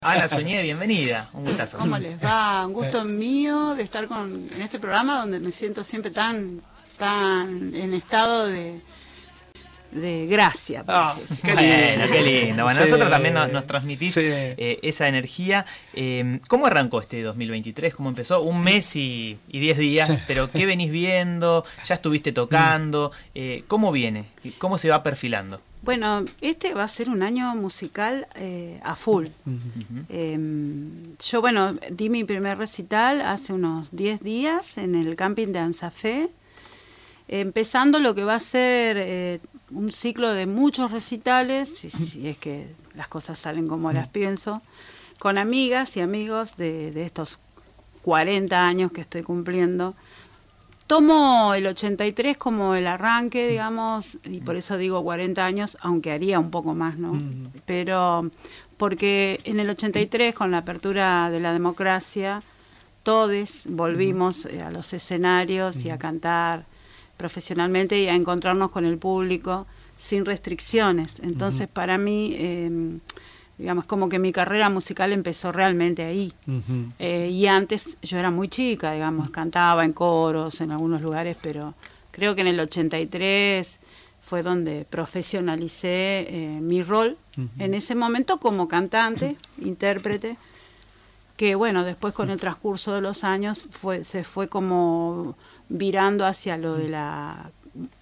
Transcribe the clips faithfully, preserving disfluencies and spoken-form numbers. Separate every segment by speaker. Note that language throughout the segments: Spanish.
Speaker 1: Ana Suñé, bienvenida, un gustazo.
Speaker 2: ¿Cómo les va? Un gusto mío de estar con, en este programa donde me siento siempre tan, tan en estado de, de gracia.
Speaker 1: Oh, qué bueno, qué lindo. Bueno, sí. Nosotros también nos, nos transmitís
Speaker 3: Sí.
Speaker 1: eh, esa energía. Eh, ¿Cómo arrancó este dos mil veintitrés? ¿Cómo empezó? Un mes y, y diez días, sí. Pero ¿qué venís viendo? ¿Ya estuviste tocando? Eh, ¿Cómo viene? ¿Cómo se va perfilando?
Speaker 2: Bueno, este va a ser un año musical eh, a full.
Speaker 1: Uh-huh.
Speaker 2: Eh, yo, bueno, di mi primer recital hace unos diez días en el camping de Ansafé, empezando lo que va a ser eh, un ciclo de muchos recitales, si, si es que las cosas salen como las pienso, con amigas y amigos de, de estos cuarenta años que estoy cumpliendo. Tomo el ochenta y tres como el arranque, digamos, y por eso digo cuarenta años, aunque haría un poco más, ¿no? Uh-huh. Pero porque en el ochenta y tres, con la apertura de la democracia, todos volvimos uh-huh. a los escenarios uh-huh. y a cantar profesionalmente y a encontrarnos con el público sin restricciones. Entonces, uh-huh. para mí, eh, digamos, como que mi carrera musical empezó realmente ahí. Uh-huh. Eh, y antes yo era muy chica, digamos, cantaba en coros en algunos lugares, pero creo que en el ochenta y tres fue donde profesionalicé eh, mi rol uh-huh. en ese momento como cantante, uh-huh. intérprete, que bueno, después con el transcurso de los años fue, se fue como virando hacia lo de la,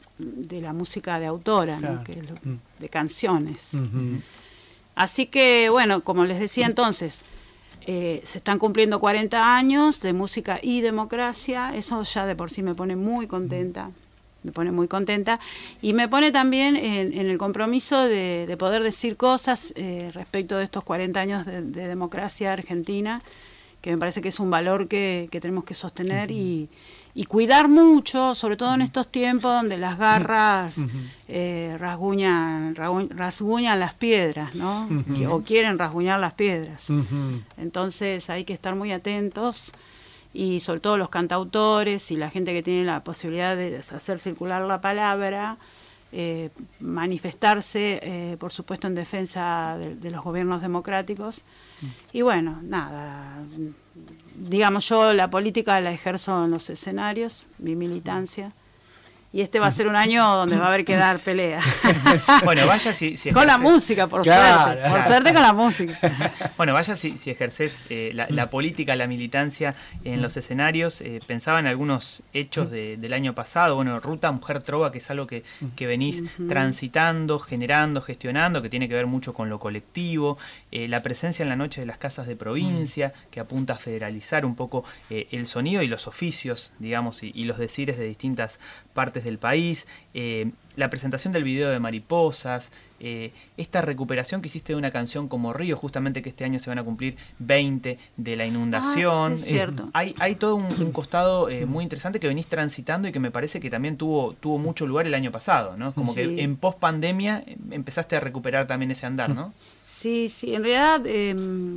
Speaker 2: de la música de autora, ¿no? Que es lo, de canciones. Uh-huh. Así que, bueno, como les decía entonces, eh, se están cumpliendo cuarenta años de música y democracia. Eso ya de por sí me pone muy contenta, me pone muy contenta. Y me pone también en, en el compromiso de, de poder decir cosas eh, respecto de estos cuarenta años de, de democracia argentina, que me parece que es un valor que, que tenemos que sostener uh-huh. y, y cuidar mucho, sobre todo en estos tiempos donde las garras uh-huh. eh, rasguñan, rasguñan las piedras, ¿no? Uh-huh. Que, o quieren rasguñar las piedras. Uh-huh. Entonces hay que estar muy atentos y sobre todo los cantautores y la gente que tiene la posibilidad de hacer circular la palabra, eh, manifestarse, eh, por supuesto, en defensa de, de los gobiernos democráticos. Y bueno, nada, digamos, yo la política la ejerzo en los escenarios, mi militancia, y este va a ser un año donde va a haber que dar pelea.
Speaker 1: Bueno, vaya si, si ejerces...
Speaker 2: Con la música, por claro, suerte, por claro. suerte con la música.
Speaker 1: Bueno, vaya si, si ejerces eh, la, la política, la militancia en los escenarios. Eh, pensaba en algunos hechos de, del año pasado, bueno, Ruta Mujer Trova, que es algo que, que venís uh-huh. transitando, generando, gestionando, que tiene que ver mucho con lo colectivo, eh, la presencia en la noche de las casas de provincia, uh-huh. que apunta a federalizar un poco eh, el sonido y los oficios, digamos, y, y los decires de distintas partes del país, eh, la presentación del video de Mariposas, eh, esta recuperación que hiciste de una canción como Río, justamente que este año se van a cumplir veinte de la inundación.
Speaker 2: Ah, es cierto.
Speaker 1: Eh, hay, hay todo un, un costado eh, muy interesante que venís transitando y que me parece que también tuvo, tuvo mucho lugar el año pasado, ¿no? Como sí. que en post pandemia empezaste a recuperar también ese andar, ¿no?
Speaker 2: Sí, sí, en realidad... Eh...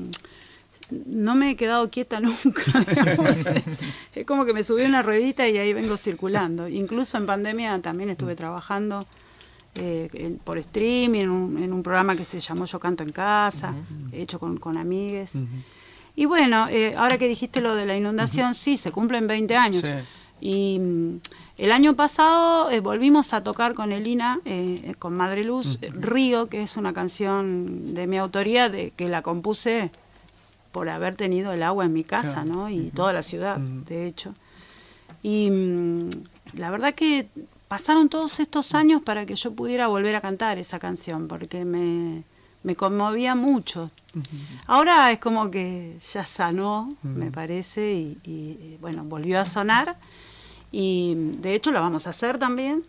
Speaker 2: no me he quedado quieta nunca, digamos. es, es como que me subí una ruedita y ahí vengo circulando. Incluso en pandemia también estuve trabajando eh, en, por streaming, en un, en un programa que se llamó Yo Canto en Casa, uh-huh. hecho con, con amigues. Uh-huh. Y bueno, eh, ahora que dijiste lo de la inundación, uh-huh. sí, se cumplen veinte años. Sí. Y mm, el año pasado eh, volvimos a tocar con Elina, eh, con Madre Luz, uh-huh. Río, que es una canción de mi autoría, de que la compuse por haber tenido el agua en mi casa, ¿no? Y uh-huh. toda la ciudad, uh-huh. de hecho. Y mmm, la verdad que pasaron todos estos años para que yo pudiera volver a cantar esa canción, porque me, me conmovía mucho. Uh-huh. Ahora es como que ya sanó, uh-huh. me parece, y, y bueno, volvió a sonar. Y de hecho la vamos a hacer también.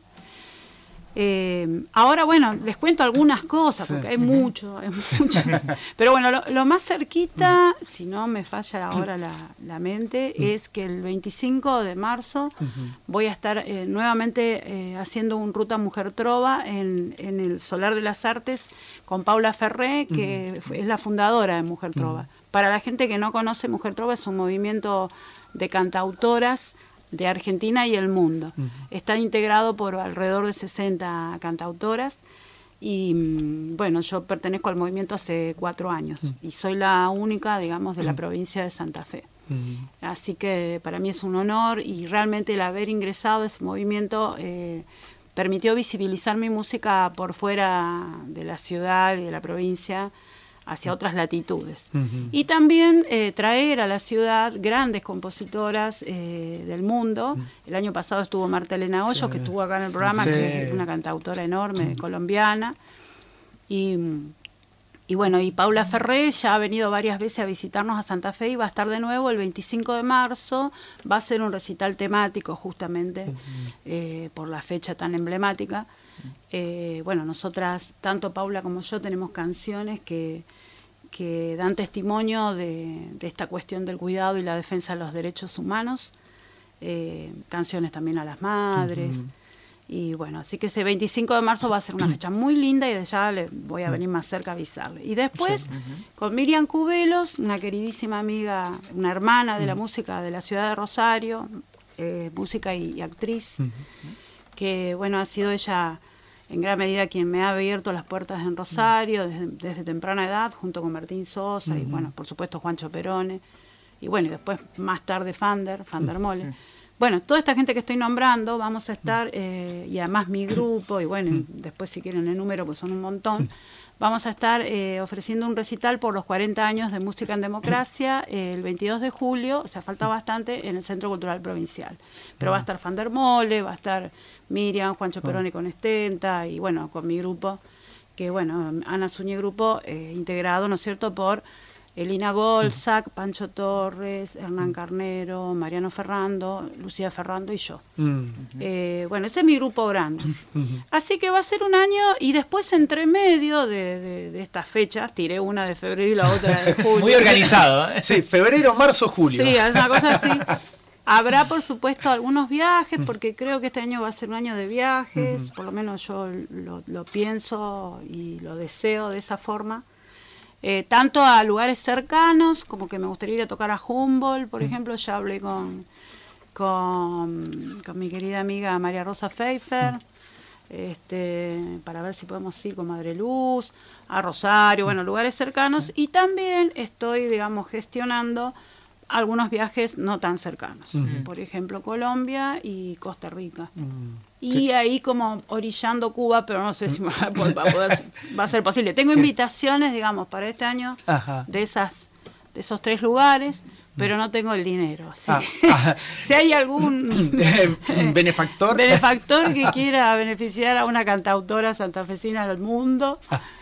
Speaker 2: Eh, ahora, bueno, les cuento algunas cosas, porque sí. hay mucho, hay mucho. Pero bueno, lo, lo más cerquita, si no me falla ahora la, la mente, es que el veinticinco de marzo uh-huh. voy a estar eh, nuevamente eh, haciendo un Ruta Mujer Trova en, en el Solar de las Artes con Paula Ferré, que uh-huh. es la fundadora de Mujer Trova. Uh-huh. Para la gente que no conoce, Mujer Trova es un movimiento de cantautoras de Argentina y el mundo. Uh-huh. Está integrado por alrededor de sesenta cantautoras Y bueno, yo pertenezco al movimiento hace cuatro años mm. y soy la única, digamos, de la mm. provincia de Santa Fe. Mm. Así que para mí es un honor y realmente el haber ingresado a ese movimiento eh, permitió visibilizar mi música por fuera de la ciudad y de la provincia hacia otras latitudes. Uh-huh. Y también eh, traer a la ciudad grandes compositoras eh, del mundo. Uh-huh. El año pasado estuvo Marta Elena Hoyos, sí. que estuvo acá en el programa, sí. que es una cantautora enorme, uh-huh. colombiana. Y, y bueno, y Paula Ferré ya ha venido varias veces a visitarnos a Santa Fe y va a estar de nuevo el veinticinco de marzo. Va a ser un recital temático justamente uh-huh. eh, por la fecha tan emblemática. Eh, bueno, nosotras, tanto Paula como yo, tenemos canciones que, que dan testimonio de, de esta cuestión del cuidado y la defensa de los derechos humanos, eh, canciones también a las madres, uh-huh. y bueno, así que ese veinticinco de marzo va a ser una fecha muy linda y de ya le voy a venir más cerca a avisarle. Y después, sí. uh-huh. con Miriam Cubelos, una queridísima amiga, una hermana de uh-huh. la música de la ciudad de Rosario, eh, música y, y actriz, uh-huh. que bueno, ha sido ella en gran medida quien me ha abierto las puertas en Rosario desde, desde temprana edad, junto con Martín Sosa uh-huh. y bueno, por supuesto Juancho Perone, y bueno, y después más tarde Fander, Fander Mole. Uh-huh. Bueno, toda esta gente que estoy nombrando, vamos a estar, eh, y además mi grupo, y bueno, uh-huh. después si quieren el número, pues son un montón, vamos a estar eh, ofreciendo un recital por los cuarenta años de Música en Democracia eh, el veintidós de julio, o sea, falta bastante, en el Centro Cultural Provincial. Pero uh-huh. va a estar Fander Mole, va a estar Miriam, Juancho Perone con Estenta y bueno, con mi grupo, que bueno, Ana Zúñiga Grupo, eh, integrado, ¿no es cierto?, por Elina Golzac, Pancho Torres, Hernán Carnero, Mariano Ferrando, Lucía Ferrando y yo. Uh-huh. Eh, bueno, ese es mi grupo grande. Uh-huh. Así que va a ser un año y después entre medio de, de, de estas fechas, tiré una de febrero y la otra de julio.
Speaker 1: Muy organizado, ¿eh?
Speaker 3: Sí, febrero, marzo, julio.
Speaker 2: Sí, es una cosa así. Habrá, por supuesto, algunos viajes, porque creo que este año va a ser un año de viajes, uh-huh. por lo menos yo lo, lo pienso y lo deseo de esa forma. Eh, tanto a lugares cercanos, como que me gustaría ir a tocar a Humboldt, por uh-huh. ejemplo, ya hablé con, con, con mi querida amiga María Rosa Pfeiffer, uh-huh. este, para ver si podemos ir con Madre Luz, a Rosario, uh-huh. bueno, lugares cercanos, uh-huh. y también estoy, digamos, gestionando algunos viajes no tan cercanos, uh-huh. por ejemplo Colombia y Costa Rica, uh-huh. y ¿Qué? Ahí como orillando Cuba, pero no sé si va a, poder, va a ser posible. Tengo invitaciones, digamos, para este año Ajá. de esas, de esos tres lugares, pero no tengo el dinero. Así ah, ah, si hay algún
Speaker 3: benefactor
Speaker 2: benefactor que quiera beneficiar a una cantautora santafesina del mundo,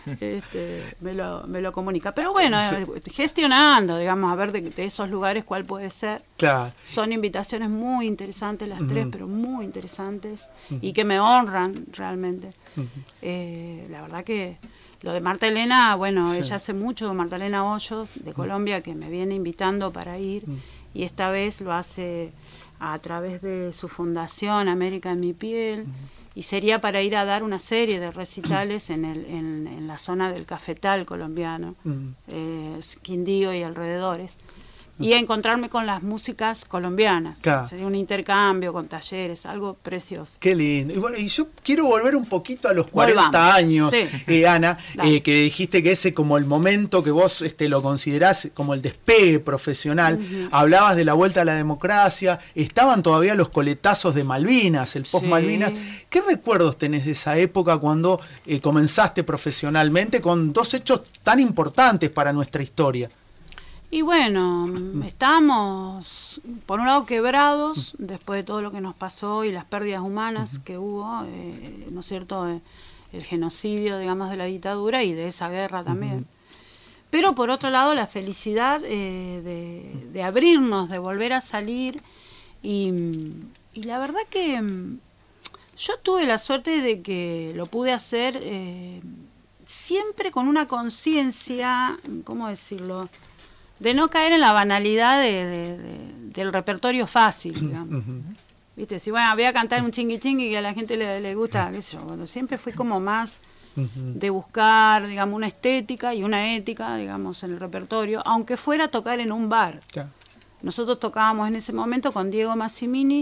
Speaker 2: este, me, lo, me lo comunica. Pero bueno, sí. gestionando, digamos, a ver de, de esos lugares cuál puede ser.
Speaker 3: Claro.
Speaker 2: Son invitaciones muy interesantes las uh-huh. tres, pero muy interesantes uh-huh. y que me honran realmente. Uh-huh. Eh, la verdad que lo de Marta Elena, bueno, sí. ella hace mucho, Marta Elena Hoyos, de Colombia, que me viene invitando para ir, mm. y esta vez lo hace a través de su fundación América en mi piel, mm. y sería para ir a dar una serie de recitales en, el, en, en la zona del cafetal colombiano, mm. eh, Quindío y alrededores, y a encontrarme con las músicas colombianas. Claro. Sería un intercambio con talleres, algo precioso.
Speaker 3: Qué lindo. Y bueno, y yo quiero volver un poquito a los cuarenta Volvamos. Años, sí. eh, Ana, eh, que dijiste que ese como el momento que vos este, lo considerás como el despegue profesional. Uh-huh. Hablabas de la vuelta a la democracia, estaban todavía los coletazos de Malvinas, el post-Malvinas. Sí. ¿Qué recuerdos tenés de esa época cuando eh, comenzaste profesionalmente con dos hechos tan importantes para nuestra historia?
Speaker 2: Y bueno, estábamos, por un lado, quebrados después de todo lo que nos pasó y las pérdidas humanas uh-huh. que hubo, eh, ¿no es cierto?, eh, el genocidio, digamos, de la dictadura y de esa guerra también. Uh-huh. Pero por otro lado, la felicidad eh, de, de abrirnos, de volver a salir. Y, y la verdad que yo tuve la suerte de que lo pude hacer eh, siempre con una conciencia, ¿cómo decirlo?, de no caer en la banalidad de, de, de, del repertorio fácil, digamos. Uh-huh. Viste, si bueno, voy a cantar un chingui chingui que a la gente le, le gusta, qué sé yo, bueno, siempre fui como más uh-huh. de buscar, digamos, una estética y una ética, digamos, en el repertorio, aunque fuera a tocar en un bar. Yeah. Nosotros tocábamos en ese momento con Diego Massimini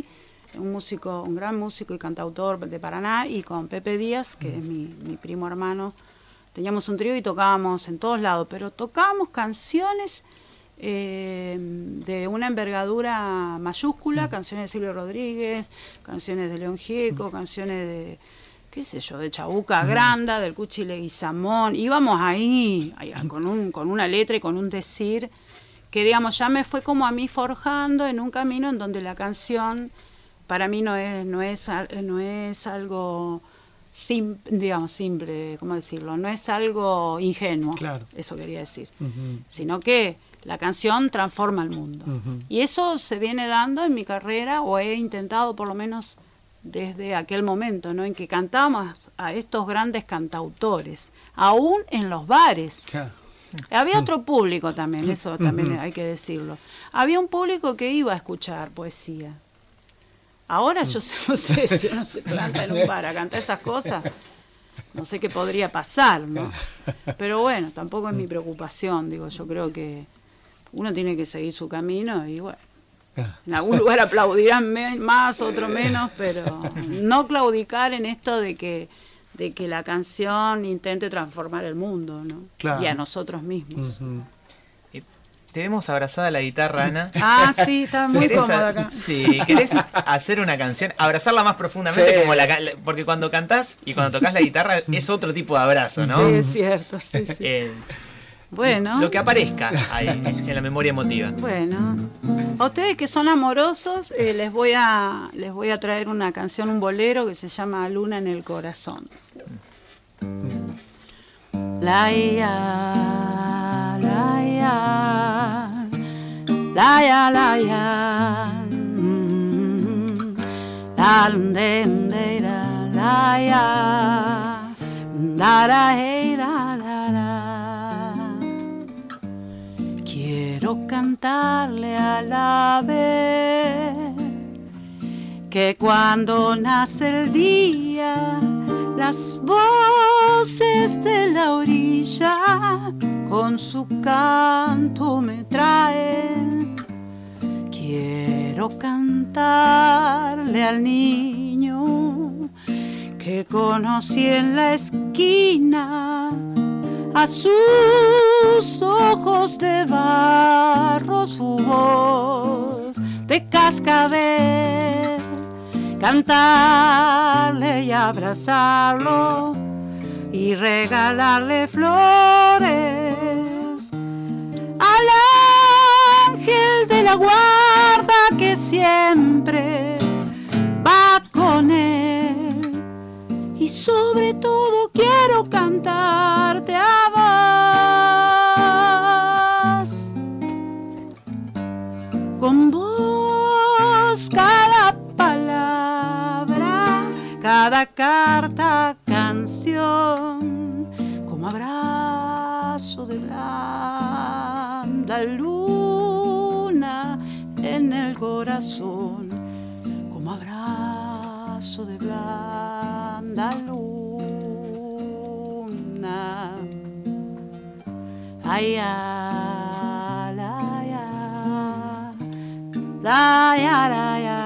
Speaker 2: un músico, un gran músico y cantautor de Paraná, y con Pepe Díaz, que es mi, mi primo hermano. Teníamos un trío y tocábamos en todos lados, pero tocábamos canciones eh, de una envergadura mayúscula, mm. canciones de Silvio Rodríguez, canciones de León Gieco, mm. canciones de, qué sé yo, de Chabuca mm. Granda, del Cuchi Leguizamón. Íbamos ahí, ahí con, un, con una letra y con un decir que, digamos, ya me fue como a mí forjando en un camino en donde la canción para mí no es, no es, no es algo... Sim, digamos, simple, ¿cómo decirlo? No es algo ingenuo, claro. Eso quería decir, uh-huh. Sino que la canción transforma el mundo. Uh-huh. Y eso se viene dando en mi carrera, o he intentado por lo menos desde aquel momento, ¿no? En que cantábamos a estos grandes cantautores, aún en los bares. Yeah. Había otro público también, eso también uh-huh. hay que decirlo. Había un público que iba a escuchar poesía. Ahora yo no sé si uno se planta en un bar a cantar esas cosas, no sé qué podría pasar, ¿no? Pero bueno, tampoco es mi preocupación, digo, yo creo que uno tiene que seguir su camino y bueno, en algún lugar aplaudirán más, otro menos, pero no claudicar en esto de que, de que la canción intente transformar el mundo, ¿no? Claro. Y a nosotros mismos. Uh-huh.
Speaker 1: Te vemos abrazada a la guitarra, Ana.
Speaker 2: Ah, sí, está muy cómoda acá.
Speaker 1: Sí, ¿querés hacer una canción? Abrazarla más profundamente, sí. como la, porque cuando cantás y cuando tocas la guitarra es otro tipo de abrazo, ¿no?
Speaker 2: Sí, es cierto, sí, sí.
Speaker 1: Eh,
Speaker 2: bueno.
Speaker 1: Lo que aparezca ahí en la memoria emotiva.
Speaker 2: Bueno, a ustedes que son amorosos, eh, les voy a les voy a traer una canción, un bolero que se llama Luna en el Corazón. La ia, la ia, la ia, la ia, la lundendera, la ia, la la la la la. Quiero cantarle al ave que cuando nace el día las voces de la orilla con su canto me traen. Quiero cantarle al niño que conocí en la esquina, a sus ojos de barro, su voz de cascabel. Cantarle y abrazarlo y regalarle flores al ángel de la guarda que siempre va con él. Y sobre todo quiero cantarte a vos, con vos cada palabra, cada carta, canción, como abrazo de blanda luna en el corazón, como abrazo de blanda luna. Ay, ay, ay, ay, ay, ay, ay.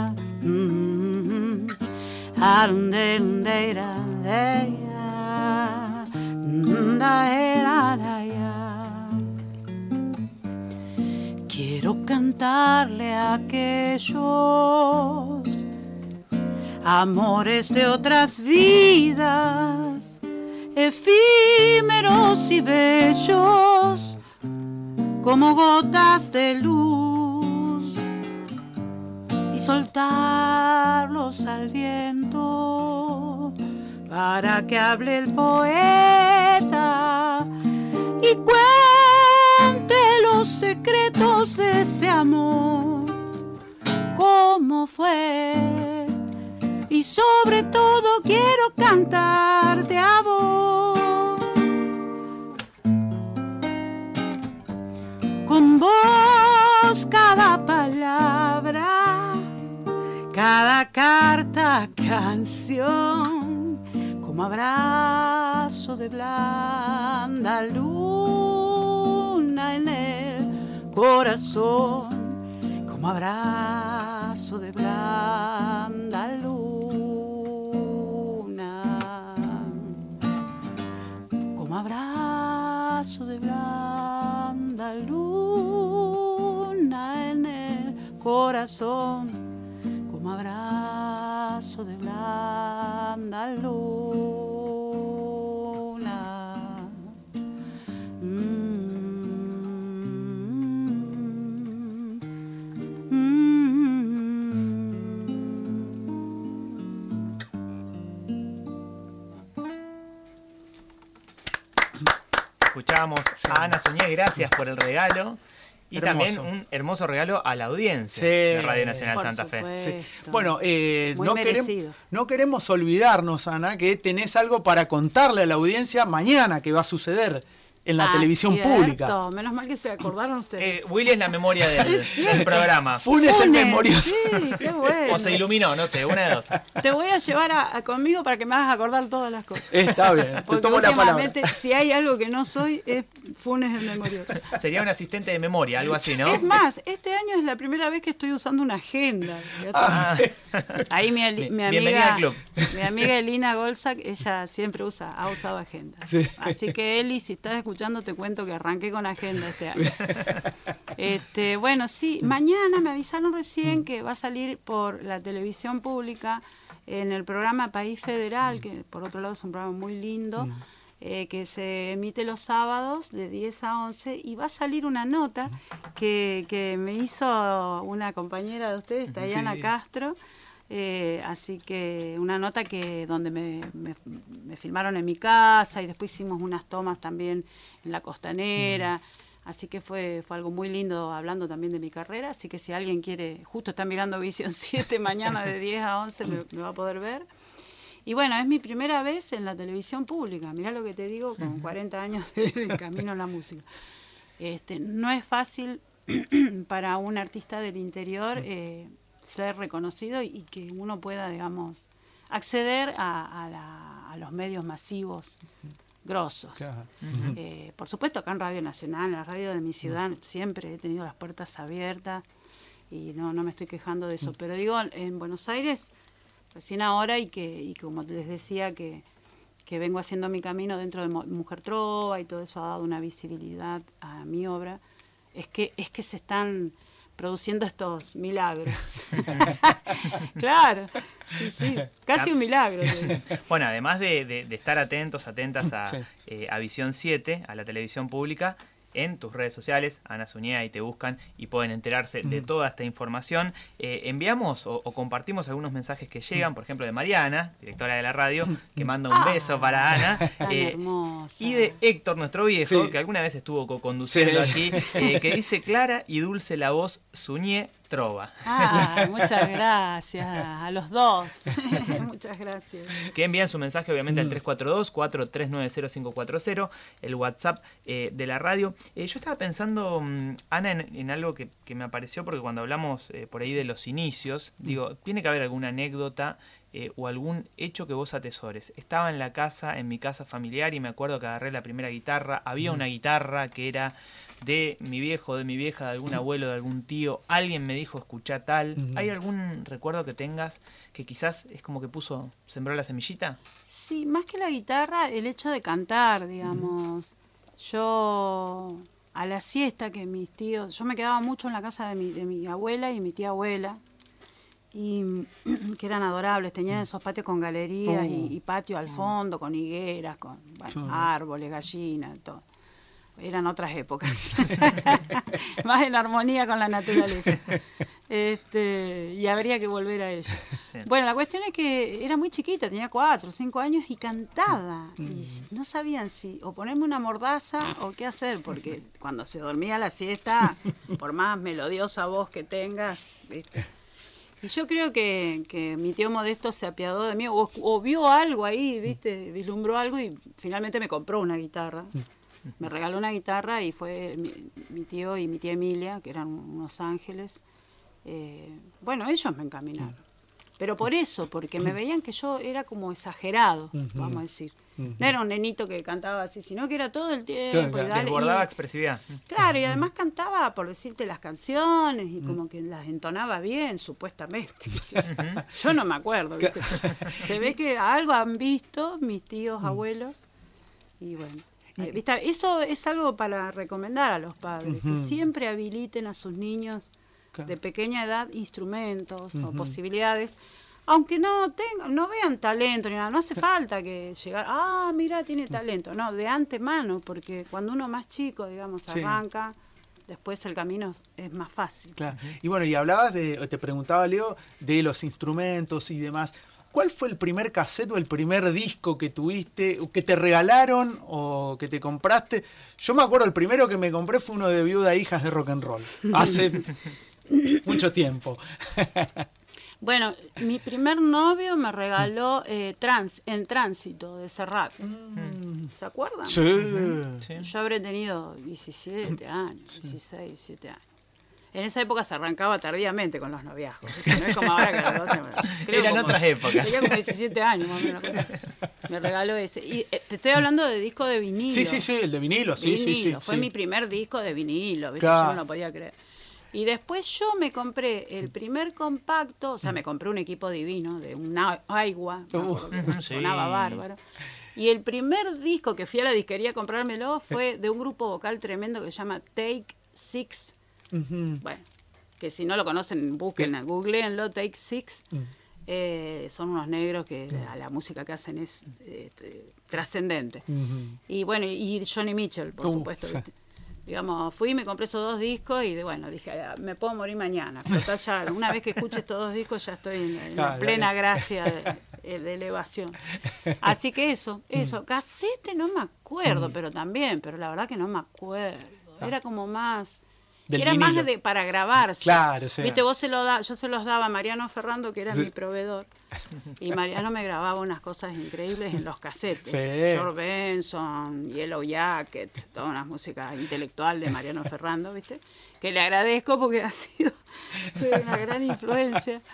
Speaker 2: Quiero cantarle a aquellos amores de otras vidas, efímeros y bellos como gotas de luz, y soltarlos al viento para que hable el poeta y cuente los secretos de ese amor, cómo fue. Y sobre todo quiero cantarte a vos, con vos cada palabra, cada carta, canción, como abrazo de blanda luna en el corazón, como abrazo abrazo de blanda luna, como abrazo de blanda luna en el corazón, como abrazo de blanda luna.
Speaker 1: Escuchamos a Ana Suñé, gracias por el regalo. Y hermoso. También un hermoso regalo a la audiencia sí, de Radio Nacional Santa Fe.
Speaker 3: Sí. Bueno, eh, no, queremos, no queremos olvidarnos, Ana, que tenés algo para contarle a la audiencia mañana que va a suceder en la ah, televisión
Speaker 2: cierto.
Speaker 3: pública.
Speaker 2: Menos mal que se acordaron ustedes.
Speaker 1: Eh, Willy es la memoria del, del programa.
Speaker 3: Funes, Funes el memorioso.
Speaker 2: Sí, qué bueno.
Speaker 1: O se iluminó, no sé, una de dos.
Speaker 2: Te voy a llevar a, a conmigo para que me hagas acordar todas las cosas.
Speaker 3: Está bien, te tomo la palabra.
Speaker 2: Si hay algo que no soy, es Funes el memorioso.
Speaker 1: Sería un asistente de memoria, algo así, ¿no?
Speaker 2: Es más, este año es la primera vez que estoy usando una agenda. Ah. Ahí mi, mi, mi amiga, al club. Mi amiga Elina Golzak, ella siempre usa, ha usado agenda. Sí. Así que Eli, si estás escuchando, te cuento que arranqué con agenda este año. Este, bueno, sí, mañana me avisaron recién que va a salir por la televisión pública en el programa País Federal, que por otro lado es un programa muy lindo, eh, que se emite los sábados de diez a once, y va a salir una nota que, que me hizo una compañera de ustedes, Tayana sí. Castro. Eh, así que una nota que donde me, me, me filmaron en mi casa y después hicimos unas tomas también en la costanera, mm. así que fue, fue algo muy lindo, hablando también de mi carrera. Así que si alguien quiere, justo está mirando Visión siete mañana de diez a once, me, me va a poder ver. Y bueno, es mi primera vez en la televisión pública, mirá lo que te digo, con cuarenta años de, de camino a la música. Este, no es fácil para un artista del interior eh, ser reconocido y que uno pueda, digamos, acceder a, a, la, a los medios masivos grosos. Claro. Uh-huh. Eh, por supuesto, acá en Radio Nacional, en la radio de mi ciudad, uh-huh. siempre he tenido las puertas abiertas y no, no me estoy quejando de eso. Uh-huh. Pero digo, en Buenos Aires, recién ahora, y que, y como les decía, que, que vengo haciendo mi camino dentro de Mujer Trova y todo eso ha dado una visibilidad a mi obra, es que, es que se están produciendo estos milagros. Claro, sí, sí, casi un milagro.
Speaker 1: Bueno, además de, de, de estar atentos, atentas a, sí. eh, a Visión siete, a la televisión pública, en tus redes sociales, Ana Suñé, ahí te buscan y pueden enterarse mm. de toda esta información. Eh, enviamos o, o compartimos algunos mensajes que llegan, por ejemplo, de Mariana, directora de la radio, que manda un ah, beso para Ana.
Speaker 2: Eh,
Speaker 1: y de Héctor, nuestro viejo, sí. que alguna vez estuvo co-conduciendo sí. aquí, eh, que dice: clara y dulce la voz, Suñé Trova.
Speaker 2: Ah, muchas gracias a los dos. Muchas gracias.
Speaker 1: Que envían su mensaje obviamente al tres cuatro dos, cuatro tres nueve cero, cinco cuatro cero, el WhatsApp eh, de la radio. Eh, yo estaba pensando, um, Ana, en, en algo que, que me apareció, porque cuando hablamos eh, por ahí de los inicios, digo, tiene que haber alguna anécdota eh, o algún hecho que vos atesores. Estaba en la casa, en mi casa familiar, y me acuerdo que agarré la primera guitarra. Había una guitarra que era de mi viejo, de mi vieja, de algún abuelo, de algún tío. Alguien me dijo, escuchá tal. Uh-huh. ¿Hay algún recuerdo que tengas que quizás es como que puso, sembró la semillita?
Speaker 2: Sí, más que la guitarra, el hecho de cantar, digamos. Uh-huh. Yo, a la siesta que mis tíos, yo me quedaba mucho en la casa de mi, de mi abuela y mi tía abuela, y que eran adorables, tenían esos patios con galerías uh-huh. y, y patio al fondo, con higueras, con bueno, uh-huh. árboles, gallinas, todo. Eran otras épocas, más en armonía con la naturaleza. Este, y habría que volver a ello. Sí. Bueno, la cuestión es que era muy chiquita, tenía cuatro o cinco años y cantaba. Mm. Y no sabían si o ponerme una mordaza o qué hacer, porque cuando se dormía la siesta, por más melodiosa voz que tengas, ¿viste? Y yo creo que, que mi tío Modesto se apiadó de mí, o, o vio algo ahí, ¿viste? Vislumbró algo y finalmente me compró una guitarra. Me regaló una guitarra y fue mi, mi tío y mi tía Emilia, que eran unos ángeles. Eh, bueno, ellos me encaminaron. Pero por eso, porque me veían que yo era como exagerado, uh-huh. vamos a decir. Uh-huh. No era un nenito que cantaba así, sino que era todo el tiempo.
Speaker 1: Claro,
Speaker 2: dale,
Speaker 1: desbordaba
Speaker 2: y,
Speaker 1: expresividad.
Speaker 2: Claro, y además cantaba, por decirte, las canciones y uh-huh. como que las entonaba bien, supuestamente. Uh-huh. Yo no me acuerdo. ¿viste? Se ve que algo han visto mis tíos, uh-huh. abuelos, y bueno. ¿viste? Eso es algo para recomendar a los padres, uh-huh. que siempre habiliten a sus niños de pequeña edad instrumentos uh-huh. o posibilidades, aunque no tengan, no vean talento ni nada, no hace falta que llegar, ah, mira, tiene talento, no, de antemano, porque cuando uno más chico, digamos, sí. arranca, después el camino es más fácil.
Speaker 3: Claro. Y bueno, y hablabas de, te preguntaba Leo, de los instrumentos y demás. ¿Cuál fue el primer cassette o el primer disco que tuviste, que te regalaron o que te compraste? Yo me acuerdo, el primero que me compré fue uno de Viuda e Hijas de Rock and Roll, hace mucho tiempo.
Speaker 2: Bueno, mi primer novio me regaló eh, trans, En Tránsito, de Serrat. Mm. ¿Se acuerdan?
Speaker 3: Sí.
Speaker 2: sí. Yo habré tenido diecisiete años, dieciséis, diecisiete años. En esa época se arrancaba tardíamente con los noviazgos. No es como ahora que a los doce.
Speaker 1: Eran como, otras épocas.
Speaker 2: Tenía como diecisiete años más o menos. Me regaló ese. Y eh, te estoy hablando de disco de vinilo.
Speaker 3: Sí, sí, sí, el de vinilo. Sí,
Speaker 2: vinilo.
Speaker 3: sí, sí.
Speaker 2: Fue
Speaker 3: sí.
Speaker 2: mi primer disco de vinilo. ¿viste?
Speaker 3: Claro.
Speaker 2: Yo no lo podía creer. Y después yo me compré el primer compacto, o sea, me compré un equipo divino de un Aiwa,
Speaker 3: uh,
Speaker 2: sí. sonaba bárbaro. Y el primer disco que fui a la disquería a comprármelo fue de un grupo vocal tremendo que se llama Take Six. Uh-huh. Bueno, que si no lo conocen, busquen, sí. googleenlo, Take Six. Uh-huh. Eh, son unos negros que uh-huh. la, la música que hacen es eh, trascendente. Uh-huh. Y bueno, y Johnny Mitchell, por uh, supuesto. Sí. Digamos, fui y me compré esos dos discos y de, bueno, dije, me puedo morir mañana. Total, ya, una vez que escuche estos dos discos ya estoy en, en la plena gracia de, de elevación. Así que eso, eso. Casete no me acuerdo, pero también, pero la verdad que no me acuerdo. Era como más... Del era vinilo. Más de, para grabarse.
Speaker 3: Claro, sí.
Speaker 2: Viste, vos se lo da, yo se los daba a Mariano Ferrando, que era sí. mi proveedor, y Mariano me grababa unas cosas increíbles en los casetes. Sí. George Benson, Yellow Jacket, toda una música intelectual de Mariano Ferrando, ¿viste? Que le agradezco porque ha sido una gran influencia.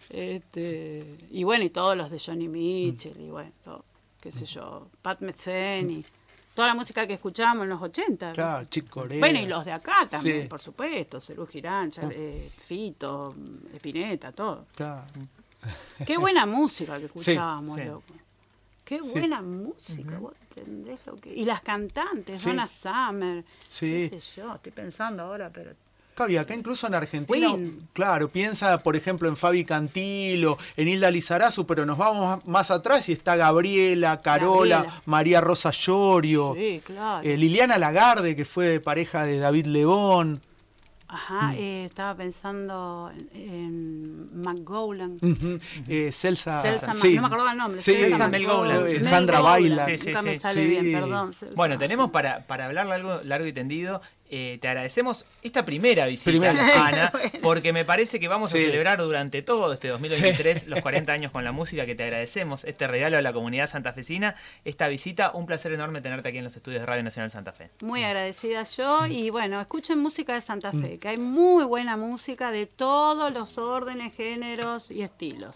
Speaker 2: Este, y bueno, y todos los de Johnny Mitchell, y bueno, todo, qué sé yo, Pat Metheny. Toda la música que escuchábamos en los ochenta.
Speaker 3: Claro, Chick Corea.
Speaker 2: Bueno, y los de acá también, sí. por supuesto. Cerú Girán, uh. eh, Fito, Spinetta, todo.
Speaker 3: Claro.
Speaker 2: Qué buena música que escuchábamos, sí, sí. loco. Qué buena sí. música, uh-huh. vos entendés lo que... Y las cantantes, sí. Donna Summer,
Speaker 3: sí.
Speaker 2: qué sé yo, estoy pensando ahora, pero...
Speaker 3: Y acá incluso en Argentina,
Speaker 2: Queen.
Speaker 3: Claro, piensa por ejemplo en Fabi Cantilo, en Hilda Lizarazu, pero nos vamos más atrás y está Gabriela, Carola, Gabriela. María Rosa Llorio,
Speaker 2: sí, claro.
Speaker 3: eh, Liliana Lagarde, que fue pareja de David Lebón.
Speaker 2: Ajá, mm. eh, estaba pensando en, en McGowan.
Speaker 3: Uh-huh. eh, Celsa,
Speaker 2: Celsa
Speaker 3: sí.
Speaker 2: no me acordaba el nombre.
Speaker 3: Sí,
Speaker 2: Celsa
Speaker 1: McGowan.
Speaker 3: Eh, Sandra Baila.
Speaker 2: Sí, sí, Nunca sí. me sale sí. bien, perdón. Celsa.
Speaker 1: Bueno, tenemos para, para hablar largo, largo y tendido. Eh, te agradecemos esta primera visita,
Speaker 3: Primera.
Speaker 1: Ana, porque me parece que vamos sí. a celebrar durante todo este dos mil veintitrés
Speaker 3: sí.
Speaker 1: los cuarenta años con la música, que te agradecemos este regalo a la comunidad santafesina, esta visita. Un placer enorme tenerte aquí en los estudios de Radio Nacional Santa Fe.
Speaker 2: Muy agradecida yo y bueno, escuchen música de Santa Fe, que hay muy buena música de todos los órdenes, géneros y estilos.